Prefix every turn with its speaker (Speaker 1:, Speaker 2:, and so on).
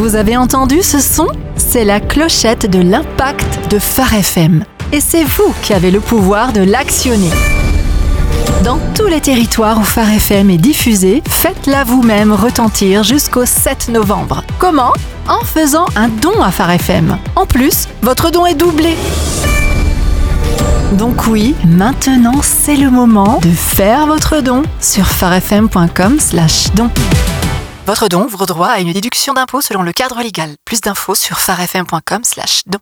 Speaker 1: Vous avez entendu ce son ? C'est la clochette de l'impact de Phare FM. Et c'est vous qui avez le pouvoir de l'actionner. Dans tous les territoires où Phare FM est diffusé, faites-la vous-même retentir jusqu'au 7 novembre. Comment ? En faisant un don à Phare FM. En plus, votre don est doublé. Donc oui, maintenant c'est le moment de faire votre don sur pharefm.com/don. Votre don ouvre droit à une déduction d'impôt selon le cadre légal. Plus d'infos sur pharefm.com/don.